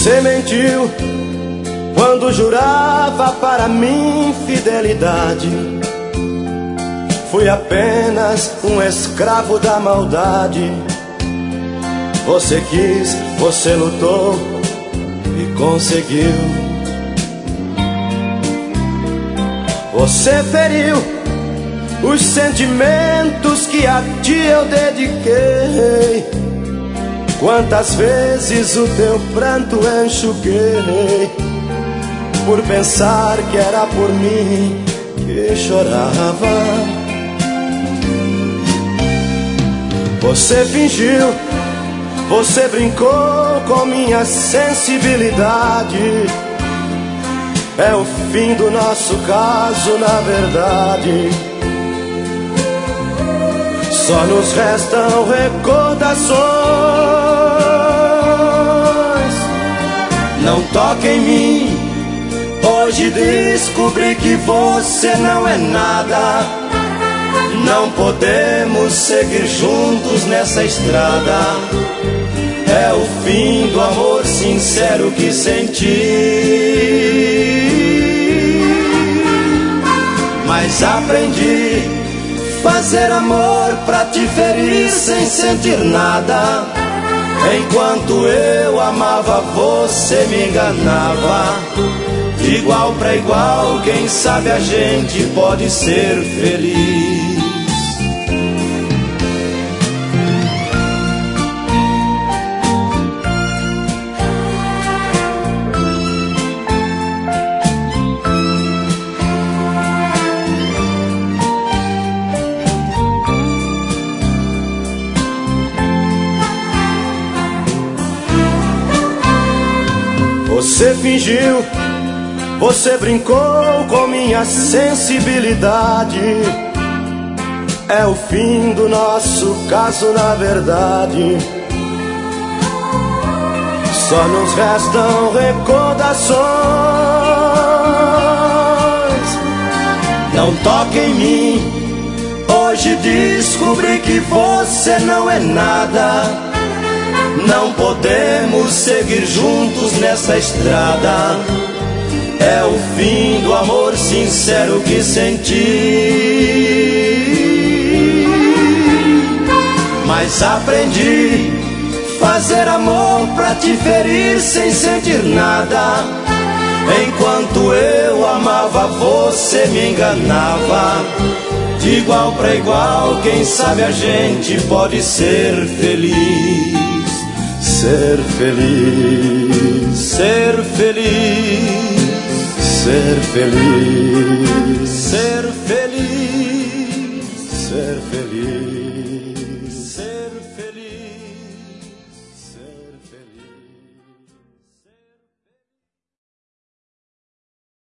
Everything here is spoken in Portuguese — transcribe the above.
Você mentiu quando jurava para mim fidelidade. Fui apenas um escravo da maldade. Você quis, você lutou e conseguiu. Você feriu os sentimentos que a ti eu dediquei. Quantas vezes o teu pranto enxuguei, por pensar que era por mim que chorava. Você fingiu, você brincou com minha sensibilidade. É o fim do nosso caso, na verdade. Só nos restam recordações. Não toque em mim. Hoje descobri que você não é nada. Não podemos seguir juntos nessa estrada. É o fim do amor sincero que senti. Mas aprendi fazer amor pra te ferir sem sentir nada. Enquanto eu amava, você me enganava. De igual pra igual, quem sabe a gente pode ser feliz. Você fingiu, você brincou com minha sensibilidade. É o fim do nosso caso, na verdade. Só nos restam recordações. Não toque em mim. Hoje descobri que você não é nada. Não podemos seguir juntos nessa estrada. É o fim do amor sincero que senti. Mas aprendi fazer amor pra te ferir sem sentir nada. Enquanto eu amava, você me enganava. De igual pra igual, quem sabe a gente pode ser feliz. Ser feliz, ser feliz, ser feliz, ser